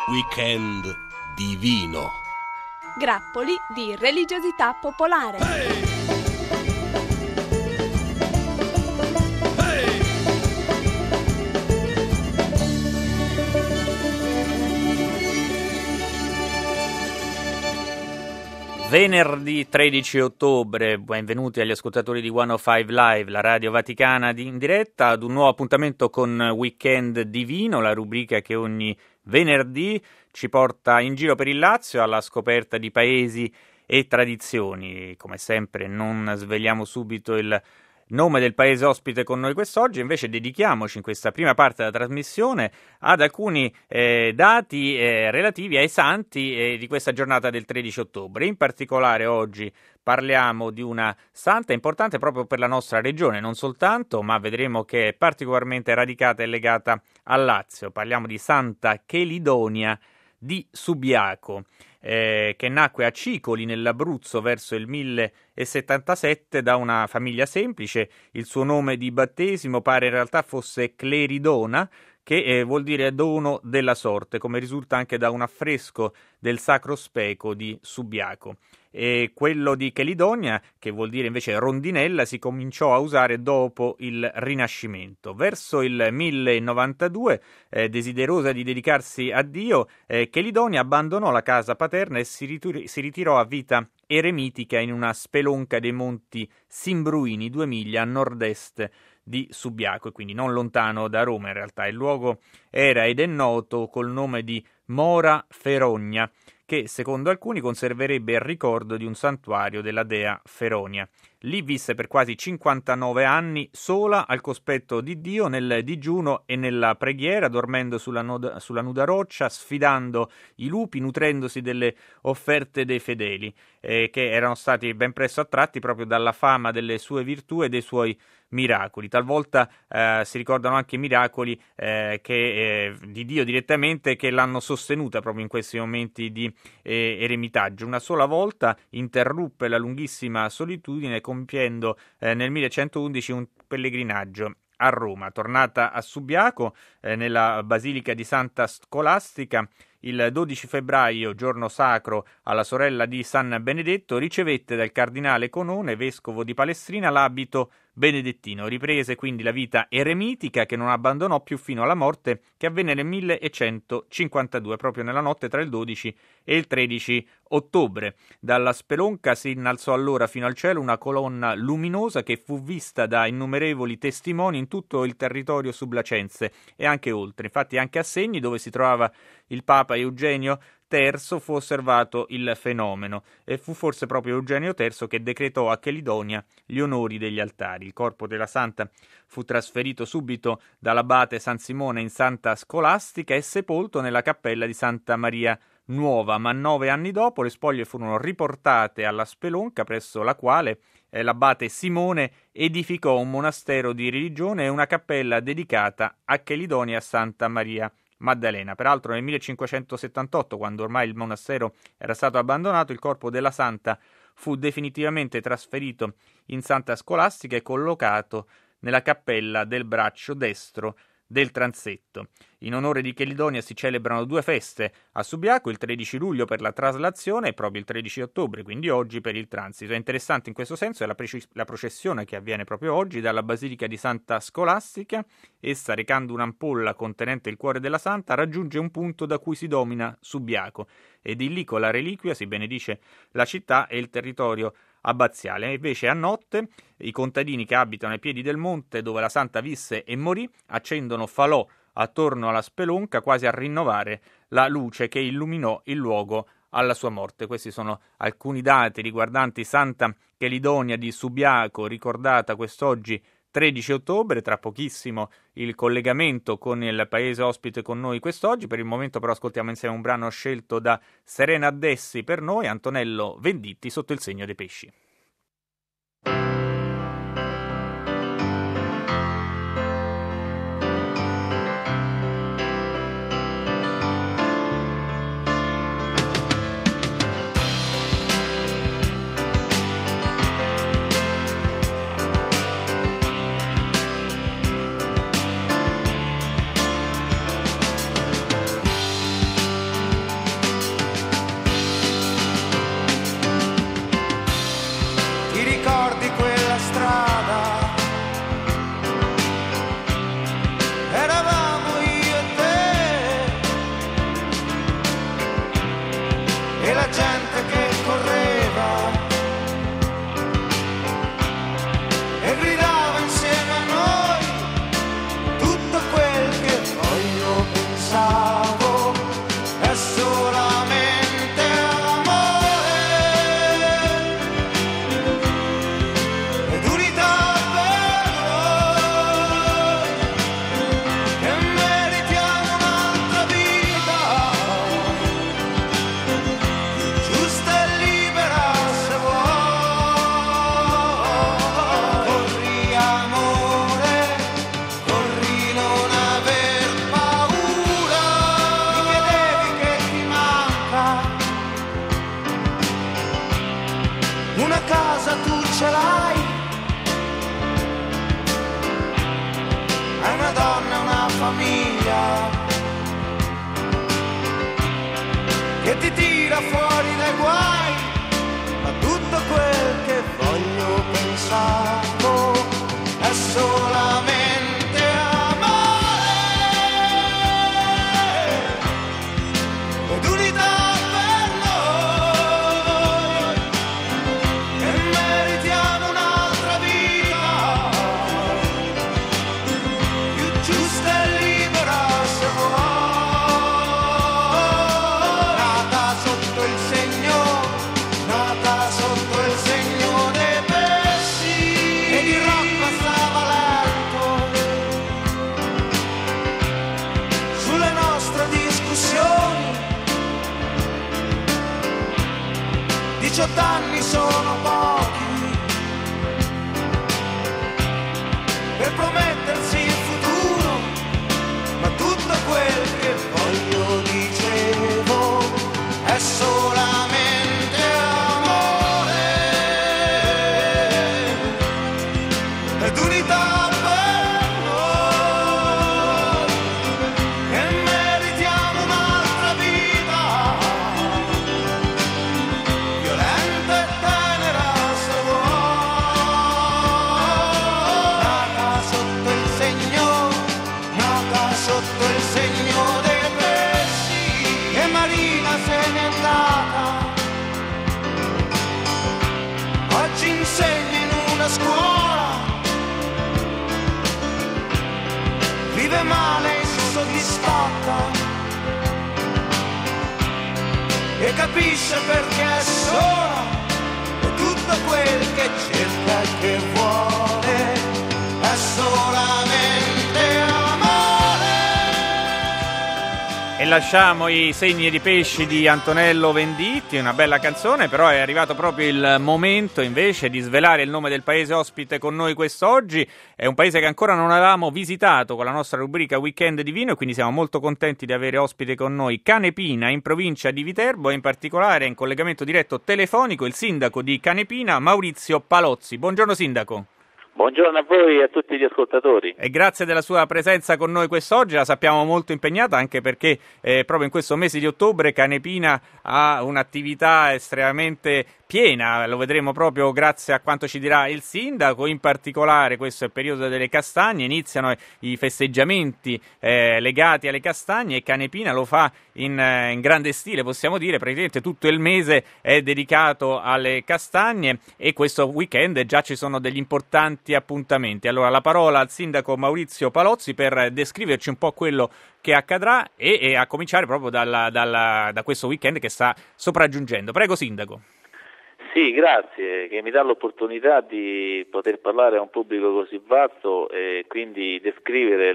Weekend divino. Grappoli di religiosità popolare. Venerdì 13 ottobre, benvenuti agli ascoltatori di 105 Live, la radio vaticana in diretta, ad un nuovo appuntamento con Weekend Divino, la rubrica che ogni venerdì ci porta in giro per il Lazio alla scoperta di paesi e tradizioni. Come sempre non sveliamo subito il nome del paese ospite con noi quest'oggi, invece dedichiamoci in questa prima parte della trasmissione ad alcuni dati relativi ai santi di questa giornata del 13 ottobre. In particolare oggi parliamo di una santa importante proprio per la nostra regione, non soltanto, ma vedremo che è particolarmente radicata e legata al Lazio. Parliamo di Santa Chelidonia di Subiaco, che nacque a Cicoli nell'Abruzzo verso il 1077 da una famiglia semplice. Il suo nome di battesimo pare in realtà fosse Cleridona, che vuol dire dono della sorte, come risulta anche da un affresco del Sacro Speco di Subiaco. E quello di Chelidonia, che vuol dire invece rondinella, si cominciò a usare dopo il Rinascimento. Verso il 1092, desiderosa di dedicarsi a Dio, Chelidonia abbandonò la casa paterna e si ritirò a vita eremitica in una spelonca dei monti Simbruini, 2 miglia a nord-est di Subiaco, e quindi non lontano da Roma in realtà. Il luogo era ed è noto col nome di Mora Ferogna, che secondo alcuni conserverebbe il ricordo di un santuario della dea Feronia. Lì visse per quasi 59 anni sola al cospetto di Dio, nel digiuno e nella preghiera, dormendo sulla nuda roccia, sfidando i lupi, nutrendosi delle offerte dei fedeli, che erano stati ben presto attratti proprio dalla fama delle sue virtù e dei suoi miracoli. Talvolta si ricordano anche miracoli di Dio direttamente, che l'hanno sostenuta proprio in questi momenti di eremitaggio. Una sola volta interruppe la lunghissima solitudine compiendo nel 1111 un pellegrinaggio a Roma. Tornata a Subiaco, nella Basilica di Santa Scolastica, il 12 febbraio, giorno sacro alla sorella di San Benedetto, ricevette dal cardinale Conone, vescovo di Palestrina, l'abito benedettino. Riprese quindi la vita eremitica, che non abbandonò più fino alla morte, che avvenne nel 1152, proprio nella notte tra il 12 e il 13 ottobre. Dalla spelonca si innalzò allora fino al cielo una colonna luminosa che fu vista da innumerevoli testimoni in tutto il territorio sublacense e anche oltre. Infatti anche a Segni, dove si trovava il Papa Eugenio III, fu osservato il fenomeno, e fu forse proprio Eugenio III che decretò a Chelidonia gli onori degli altari. Il corpo della santa fu trasferito subito dall'abate San Simone in Santa Scolastica e sepolto nella cappella di Santa Maria Nuova, ma 9 anni dopo le spoglie furono riportate alla spelonca, presso la quale l'abate Simone edificò un monastero di religione e una cappella dedicata a Chelidonia e a Santa Maria Maddalena. Peraltro nel 1578, quando ormai il monastero era stato abbandonato, il corpo della santa fu definitivamente trasferito in Santa Scolastica e collocato nella cappella del braccio destro del transetto. In onore di Chelidonia si celebrano 2 feste a Subiaco, il 13 luglio per la traslazione e proprio il 13 ottobre, quindi oggi, per il transito. È interessante in questo senso è la processione che avviene proprio oggi dalla Basilica di Santa Scolastica. Essa, recando un'ampolla contenente il cuore della santa, raggiunge un punto da cui si domina Subiaco, ed in lì con la reliquia si benedice la città e il territorio abbaziale. Invece a notte i contadini che abitano ai piedi del monte dove la santa visse e morì accendono falò attorno alla spelonca, quasi a rinnovare la luce che illuminò il luogo alla sua morte. Questi sono alcuni dati riguardanti Santa Chelidonia di Subiaco, ricordata quest'oggi 13 ottobre. Tra pochissimo il collegamento con il paese ospite con noi quest'oggi. Per il momento però ascoltiamo insieme un brano scelto da Serena Addessi per noi, Antonello Venditti, Sotto il segno dei pesci. famiglia che ti tira fuori dai guai, ma tutto quel che voglio pensarlo è solamente amore ed unità per noi, e meritiamo un'altra vita più giusta e libera se vuoi, nata sotto il segno dei pesci, ed il rock passava lento sulle nostre discussioni. 18 anni sono pochi per promettersi il futuro, ma tutto quel che voglio, dicevo, è solamente amore ed unità per noi, e meritiamo un'altra vita violenta e tenera se vuoi, nata sotto il segno dei pesci, e Marina se n'è andata, oggi insegna in una scuola, vive male insoddisfatta e capisce perché è sola, e tutto quel che cerca e che vuole è solamente amore. E lasciamo i segni di pesci di Antonello Venditti, una bella canzone, però è arrivato proprio il momento invece di svelare il nome del paese ospite con noi quest'oggi. È un paese che ancora non avevamo visitato con la nostra rubrica Weekend Divino, e quindi siamo molto contenti di avere ospite con noi Canepina, in provincia di Viterbo, e in particolare in collegamento diretto telefonico il sindaco di Canepina, Maurizio Palozzi. Buongiorno sindaco. Buongiorno a voi e a tutti gli ascoltatori. E grazie della sua presenza con noi quest'oggi, la sappiamo molto impegnata anche perché proprio in questo mese di ottobre Canepina ha un'attività estremamente piena, lo vedremo proprio grazie a quanto ci dirà il sindaco. In particolare questo è il periodo delle castagne, iniziano i festeggiamenti legati alle castagne, e Canepina lo fa in grande stile, possiamo dire, praticamente tutto il mese è dedicato alle castagne, e questo weekend già ci sono degli importanti appuntamenti. Allora la parola al sindaco Maurizio Palozzi per descriverci un po' quello che accadrà e a cominciare proprio da questo weekend che sta sopraggiungendo. Prego sindaco. Sì, grazie, che mi dà l'opportunità di poter parlare a un pubblico così vasto e quindi descrivere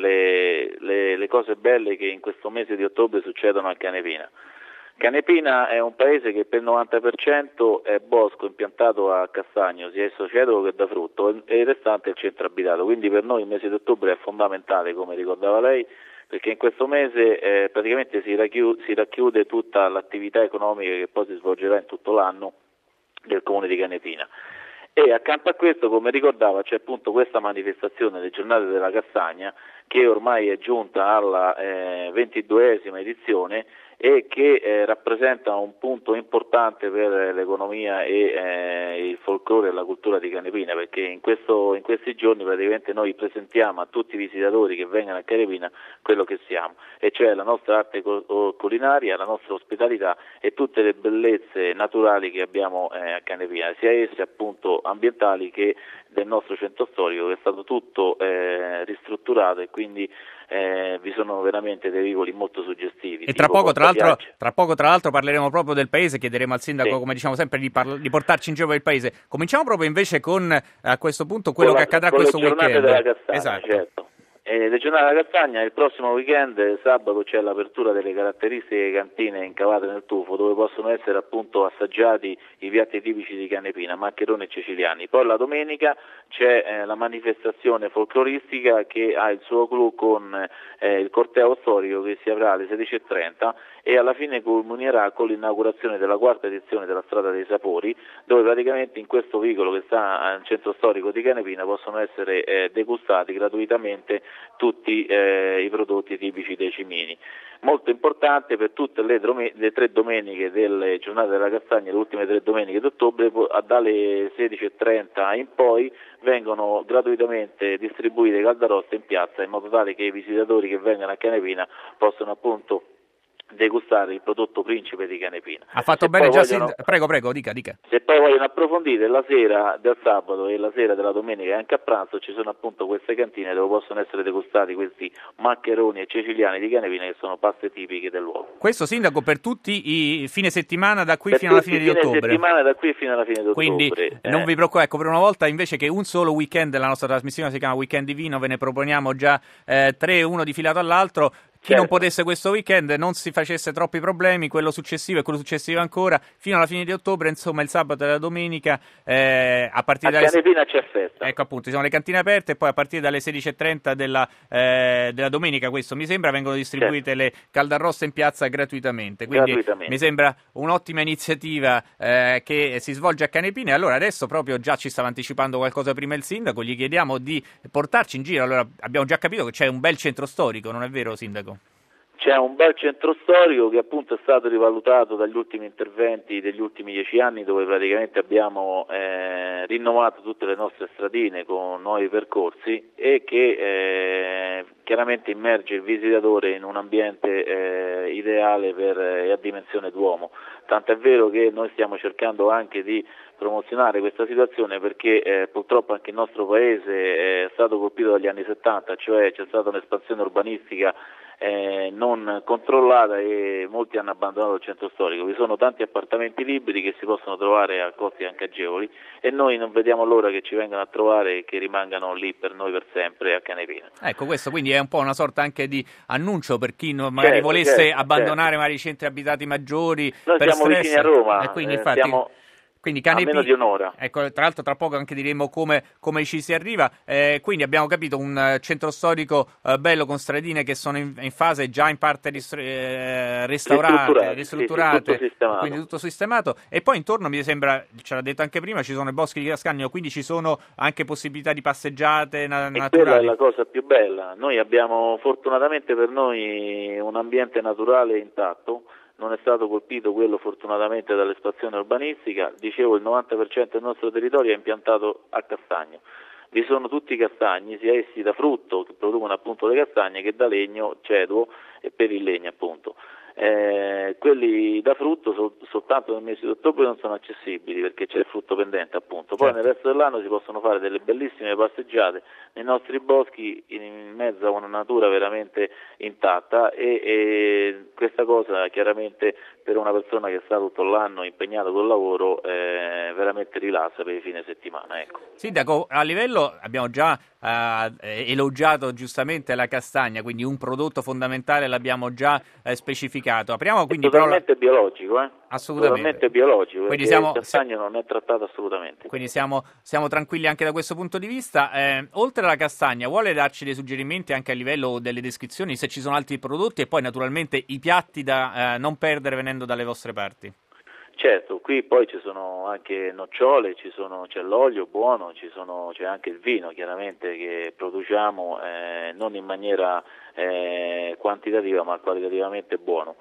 le cose belle che in questo mese di ottobre succedono a Canepina. Canepina è un paese che per il 90% è bosco impiantato a castagno, sia esso cedro che da frutto, e il restante è il centro abitato, quindi per noi il mese di ottobre è fondamentale, come ricordava lei, perché in questo mese praticamente si racchiude tutta l'attività economica che poi si svolgerà in tutto l'anno del comune di Canepina. E accanto a questo, come ricordava, c'è appunto questa manifestazione, le giornate della castagna, che ormai è giunta alla 22esima edizione e che rappresenta un punto importante per l'economia e il folklore e la cultura di Canepina, perché in questi giorni praticamente noi presentiamo a tutti i visitatori che vengono a Canepina quello che siamo, e cioè la nostra arte culinaria, la nostra ospitalità e tutte le bellezze naturali che abbiamo a Canepina, sia esse appunto ambientali che del nostro centro storico, che è stato tutto ristrutturato, e quindi vi sono veramente dei vicoli molto suggestivi. E tra poco tra l'altro parleremo proprio del paese, chiederemo al sindaco, come diciamo sempre, di portarci in giro per il paese. Cominciamo proprio invece con, a questo punto, quello che accadrà questo weekend. Della castagna, esatto. Certo. Le giornate della castagna, il prossimo weekend, sabato, c'è l'apertura delle caratteristiche cantine incavate nel tufo, dove possono essere appunto assaggiati i piatti tipici di Canepina, maccheroni e siciliani. Poi la domenica c'è la manifestazione folcloristica che ha il suo clou con il corteo storico che si avrà alle 16:30 e alla fine culminerà con l'inaugurazione della quarta edizione della Strada dei Sapori, dove praticamente in questo vicolo che sta al centro storico di Canepina possono essere degustati gratuitamente tutti i prodotti tipici dei cimini. Molto importante per tutte le 3 domeniche delle giornate della castagna, le ultime 3 domeniche d'ottobre, dalle 16:30 in poi vengono gratuitamente distribuite caldaroste in piazza, in modo tale che i visitatori che vengono a Canepina possano appunto degustare il prodotto principe di Canepina. Ha fatto bene già prego, dica. Se poi vogliono approfondire, la sera del sabato e la sera della domenica e anche a pranzo ci sono appunto queste cantine dove possono essere degustati questi maccheroni e siciliani di Canepina, che sono paste tipiche del luogo. Questo, sindaco, per tutti i fine settimana da qui fino alla fine di ottobre. Settimana da qui fino alla fine di ottobre. Quindi non vi preoccupate, ecco, per una volta invece che un solo weekend della nostra trasmissione si chiama Weekend Divino, ve ne proponiamo già 3, uno difilato all'altro. Chi non potesse questo weekend non si facesse troppi problemi, quello successivo e quello successivo ancora, fino alla fine di ottobre, insomma il sabato e la domenica, a partire dalle... Canepina c'è festa. Ecco appunto, ci sono le cantine aperte e poi a partire dalle 16:30 della domenica, questo mi sembra, vengono distribuite le caldarroste in piazza gratuitamente. Quindi mi sembra un'ottima iniziativa che si svolge a Canepina. E allora adesso proprio già ci stava anticipando qualcosa prima il sindaco, gli chiediamo di portarci in giro. Allora abbiamo già capito che c'è un bel centro storico, non è vero, sindaco? C'è un bel centro storico che appunto è stato rivalutato dagli ultimi interventi degli ultimi 10 anni, dove praticamente abbiamo rinnovato tutte le nostre stradine con nuovi percorsi e che chiaramente immerge il visitatore in un ambiente ideale e a dimensione d'uomo. Tant'è vero che noi stiamo cercando anche di promozionare questa situazione, perché purtroppo anche il nostro paese è stato colpito dagli anni 70, cioè c'è stata un'espansione urbanistica non controllata e molti hanno abbandonato il centro storico. Vi sono tanti appartamenti liberi che si possono trovare a costi anche agevoli e noi non vediamo l'ora che ci vengano a trovare e che rimangano lì per noi per sempre a Canepina. Ecco, questo quindi è un po' una sorta anche di annuncio per chi magari volesse abbandonare magari i centri abitati maggiori. Noi per siamo stress, vicini a Roma, quindi infatti quindi a meno di un'ora. Ecco, tra l'altro tra poco anche diremo come ci si arriva. Quindi abbiamo capito un centro storico bello con stradine che sono in fase già in parte restaurate, ristrutturate, sì, tutto quindi tutto sistemato. E poi intorno, mi sembra, ce l'ha detto anche prima, ci sono i boschi di Cascagno, quindi ci sono anche possibilità di passeggiate naturali. Quella è la cosa più bella. Noi abbiamo fortunatamente per noi un ambiente naturale intatto. Non è stato colpito quello fortunatamente dall'espansione urbanistica, dicevo il 90% del nostro territorio è impiantato a castagno. Vi sono tutti i castagni, sia essi da frutto, che producono appunto le castagne, che da legno, ceduo e per il legno appunto. Quelli da frutto soltanto nel mese di ottobre non sono accessibili perché c'è il frutto pendente appunto, poi nel resto dell'anno si possono fare delle bellissime passeggiate nei nostri boschi in mezzo a una natura veramente intatta e questa cosa chiaramente per una persona che sta tutto l'anno impegnato col lavoro veramente rilassa per il fine settimana. Ecco. Sindaco, a livello abbiamo già elogiato giustamente la castagna, quindi un prodotto fondamentale l'abbiamo già specificato. Apriamo quindi totalmente biologico, assolutamente. Totalmente biologico, quindi perché il castagno non è trattato assolutamente. Quindi siamo tranquilli anche da questo punto di vista. Oltre alla castagna, vuole darci dei suggerimenti anche a livello delle descrizioni, se ci sono altri prodotti e poi naturalmente i piatti da non perdere venendo dalle vostre parti? Certo, qui poi ci sono anche nocciole, c'è l'olio buono, c'è anche il vino chiaramente che produciamo non in maniera quantitativa ma qualitativamente buono.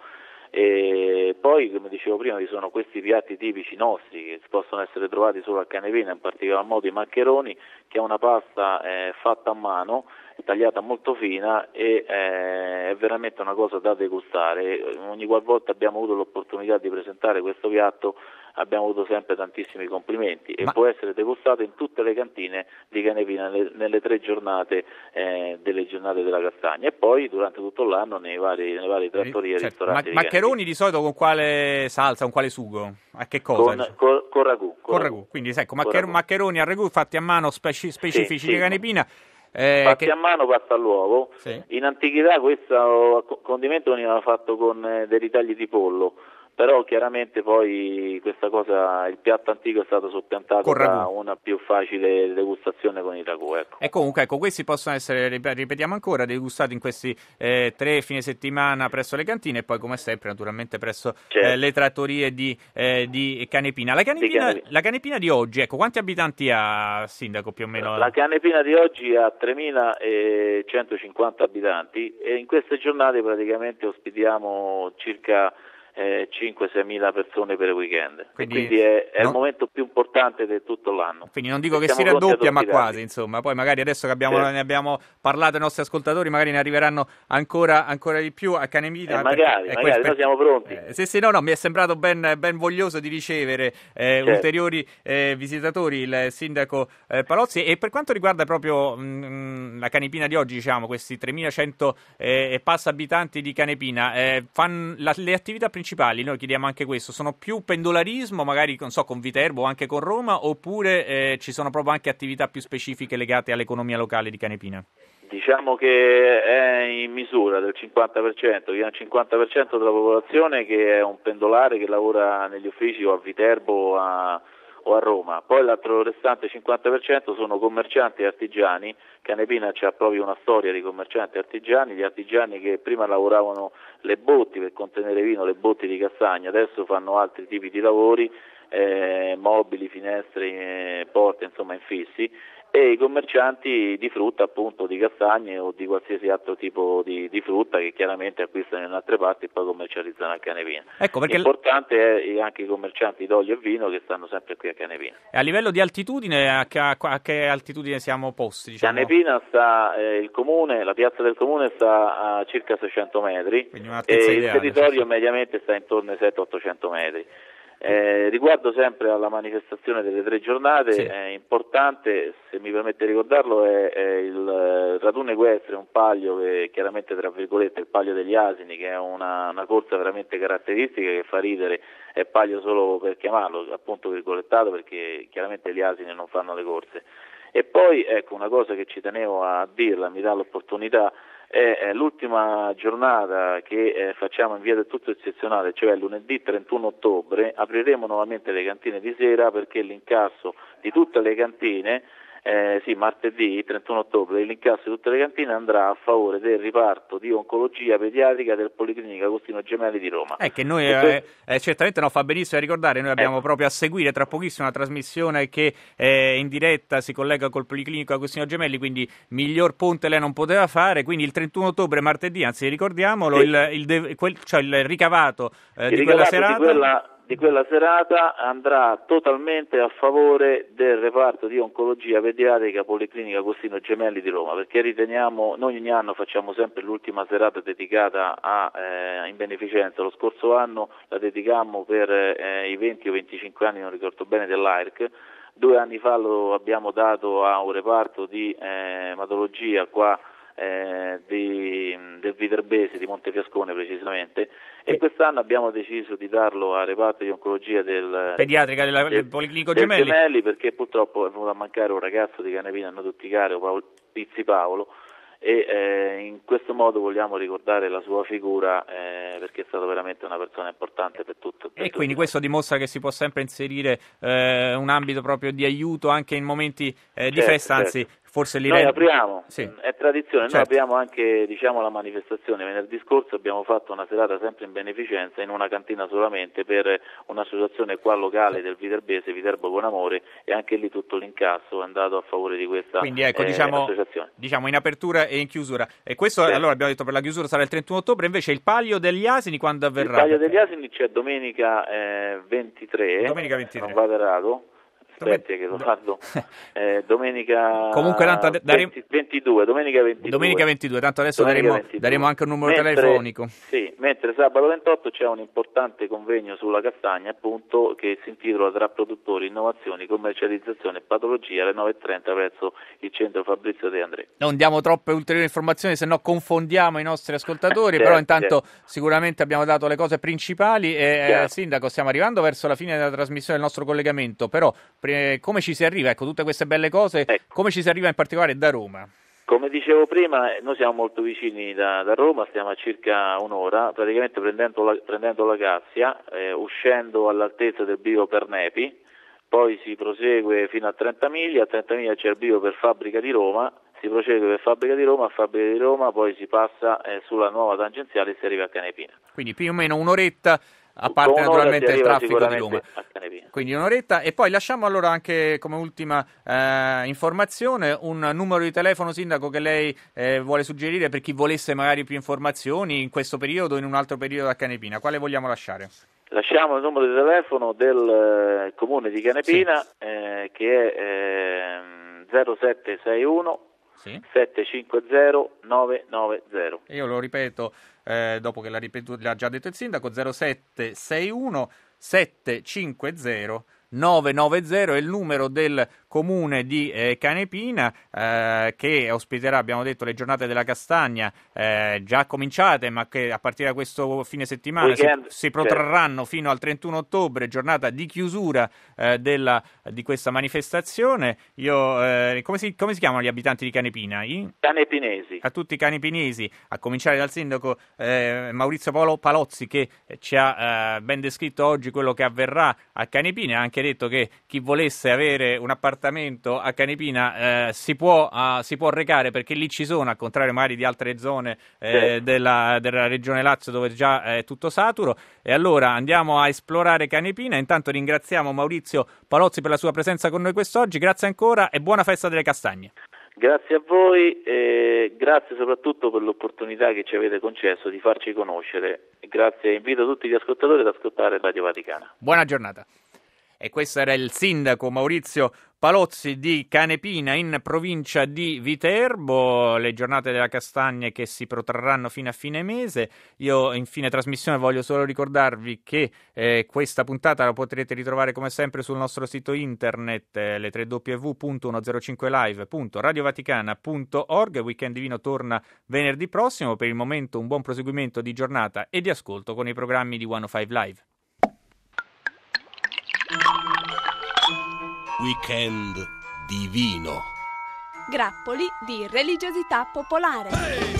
E poi, come dicevo prima, vi sono questi piatti tipici nostri che possono essere trovati solo a Canepina, in particolar modo i maccheroni, che è una pasta fatta a mano, tagliata molto fina e è veramente una cosa da degustare. Ogni qualvolta abbiamo avuto l'opportunità di presentare questo piatto abbiamo avuto sempre tantissimi complimenti e può essere degustato in tutte le cantine di Canepina nelle 3 giornate delle giornate della castagna e poi durante tutto l'anno nei vari trattorie e ristoranti. Maccheroni di solito con quale salsa, con quale sugo? A che cosa? Con ragù. Con ragù, quindi ecco, maccheroni a ragù fatti a mano specifici di Canepina. Fatti a mano, pasta all'uovo. Sì. In antichità questo condimento veniva fatto con dei ritagli di pollo. però chiaramente poi questa cosa, il piatto antico è stato soppiantato da una più facile degustazione con il ragù. E comunque, questi possono essere, ripetiamo ancora, degustati in questi 3 fine settimana presso le cantine e poi come sempre naturalmente presso le trattorie di Canepina. La Canepina di oggi, ecco, quanti abitanti ha, Sindaco, più o meno? La Canepina di oggi ha 3.150 abitanti e in queste giornate praticamente ospitiamo circa 5-6 mila persone per il weekend, quindi è il momento più importante di tutto l'anno. Quindi non dico che si raddoppia, ma quasi, insomma. Poi magari adesso che ne abbiamo parlato ai nostri ascoltatori, magari ne arriveranno ancora di più a Canepina. Magari noi siamo pronti. No, mi è sembrato ben voglioso di ricevere ulteriori visitatori, il sindaco Palozzi. E per quanto riguarda proprio la Canepina di oggi, diciamo, questi 3.100 e passa abitanti di Canepina, fanno le attività principali, noi chiediamo anche questo, sono più pendolarismo, magari non so, con Viterbo o anche con Roma, oppure ci sono proprio anche attività più specifiche legate all'economia locale di Canepina? Diciamo che è in misura del 50%, che è un 50% della popolazione che è un pendolare che lavora negli uffici o a Viterbo o a Roma, poi l'altro restante 50% sono commercianti e artigiani. Canepina c'ha proprio una storia di commercianti e artigiani, gli artigiani che prima lavoravano le botti per contenere vino, le botti di castagna, adesso fanno altri tipi di lavori, mobili, finestre, porte, insomma infissi, e i commercianti di frutta, appunto di castagne o di qualsiasi altro tipo di frutta che chiaramente acquistano in altre parti e poi commercializzano a Canepina. Ecco, perché l'importante è anche i commercianti d'olio e vino che stanno sempre qui a Canepina. E a livello di altitudine, a che altitudine siamo posti? Diciamo? Canepina sta, il comune, la piazza del comune sta a circa 600 metri e il territorio mediamente sta intorno ai 700-800 metri. Riguardo sempre alla manifestazione delle 3 giornate, è importante, se mi permette di ricordarlo, è il raduno equestre, un palio che chiaramente tra virgolette il palio degli asini, che è una corsa veramente caratteristica che fa ridere, è palio solo per chiamarlo, appunto virgolettato, perché chiaramente gli asini non fanno le corse. E poi ecco una cosa che ci tenevo a dirla, mi dà l'opportunità, è l'ultima giornata che facciamo in via del tutto eccezionale, cioè lunedì 31 ottobre, apriremo nuovamente le cantine di sera perché l'incasso di tutte le cantine, martedì 31 ottobre, l'incasso di tutte le cantine andrà a favore del riparto di oncologia pediatrica del Policlinico Agostino Gemelli di Roma. Che noi certamente fa benissimo a ricordare, noi abbiamo proprio a seguire tra pochissimo una trasmissione che in diretta si collega col Policlinico Agostino Gemelli, quindi miglior ponte lei non poteva fare, quindi il 31 ottobre martedì, anzi ricordiamolo, il ricavato di quella serata. Di quella serata andrà totalmente a favore del reparto di oncologia pediatrica Policlinica Agostino Gemelli di Roma, perché riteniamo, noi ogni anno facciamo sempre l'ultima serata dedicata in beneficenza. Lo scorso anno la dedicammo per i 20 o 25 anni, non ricordo bene, dell'AIRC. 2 anni fa lo abbiamo dato a un reparto di ematologia qua del Viterbese, di Montefiascone precisamente, e quest'anno abbiamo deciso di darlo al reparto di oncologia pediatrica del Policlinico Gemelli, perché purtroppo è venuto a mancare un ragazzo di Canepina a Noticario, Pizzi Paolo, e in questo modo vogliamo ricordare la sua figura perché è stato veramente una persona importante per tutto. E quindi questo dimostra che si può sempre inserire un ambito proprio di aiuto anche in momenti di festa, anzi forse noi apriamo, è tradizione, certo. Noi apriamo anche la manifestazione. Venerdì scorso abbiamo fatto una serata sempre in beneficenza in una cantina solamente per un'associazione qua locale del Viterbese, Viterbo con Amore, e anche lì tutto l'incasso è andato a favore di questa associazione. Diciamo in apertura e in chiusura. E questo allora abbiamo detto per la chiusura sarà il 31 ottobre, invece il Palio degli Asini quando avverrà? Il Palio degli Asini c'è domenica 23, non vado errato. Aspetti che lo guardo. Domenica comunque tanto 22, domenica 22, tanto adesso daremo anche un numero telefonico. Sì, mentre sabato 28 c'è un importante convegno sulla castagna, appunto, che si intitola Tra produttori, innovazioni, commercializzazione e patologia alle 9:30 presso il centro Fabrizio De André. Non diamo troppe ulteriori informazioni, se no confondiamo i nostri ascoltatori, però intanto sicuramente abbiamo dato le cose principali e Sindaco, stiamo arrivando verso la fine della trasmissione del nostro collegamento, però come ci si arriva? Ecco, tutte queste belle cose, come ci si arriva in particolare da Roma? Come dicevo prima, noi siamo molto vicini da Roma, stiamo a circa un'ora, praticamente prendendo la Cassia, uscendo all'altezza del bivio per Nepi, poi si prosegue fino a 30 miglia c'è il bivio per Fabbrica di Roma, si procede per Fabbrica di Roma, a Fabbrica di Roma poi si passa sulla nuova tangenziale e si arriva a Canepina. Quindi più o meno un'oretta, a parte naturalmente il traffico di Roma. Quindi un'oretta. E poi lasciamo allora anche come ultima informazione un numero di telefono, Sindaco, che lei vuole suggerire per chi volesse magari più informazioni in questo periodo o in un altro periodo a Canepina. Quale vogliamo lasciare? Lasciamo il numero di telefono del comune di Canepina, sì. Che è 0761 750 990. Io lo ripeto dopo che l'ha già detto il Sindaco: 0761 750 990 è il numero del comune di Canepina, che ospiterà, abbiamo detto, le giornate della castagna già cominciate, ma che a partire da questo fine settimana si protrarranno fino al 31 ottobre, giornata di chiusura di questa manifestazione. Come si chiamano gli abitanti di Canepina? Canepinesi. A tutti i canepinesi, a cominciare dal sindaco Maurizio Palozzi, che ci ha ben descritto oggi quello che avverrà a Canepina, ha anche detto che chi volesse avere un appartamento a Canepina si può recare, perché lì ci sono, al contrario magari di altre zone della regione Lazio dove già è tutto saturo. E allora andiamo a esplorare Canepina. Intanto ringraziamo Maurizio Palozzi per la sua presenza con noi quest'oggi, grazie ancora e buona festa delle castagne. Grazie a voi e grazie soprattutto per l'opportunità che ci avete concesso di farci conoscere. Grazie, invito tutti gli ascoltatori ad ascoltare Radio Vaticana. Buona giornata. E questo era il sindaco Maurizio Palozzi di Canepina, in provincia di Viterbo. Le giornate della castagna che si protrarranno fino a fine mese. Io in fine trasmissione voglio solo ricordarvi che questa puntata la potrete ritrovare come sempre sul nostro sito internet, le www.105live.radiovaticana.org. Weekend Divino torna venerdì prossimo. Per il momento un buon proseguimento di giornata e di ascolto con i programmi di 105 Live. Weekend Divino. Grappoli di religiosità popolare.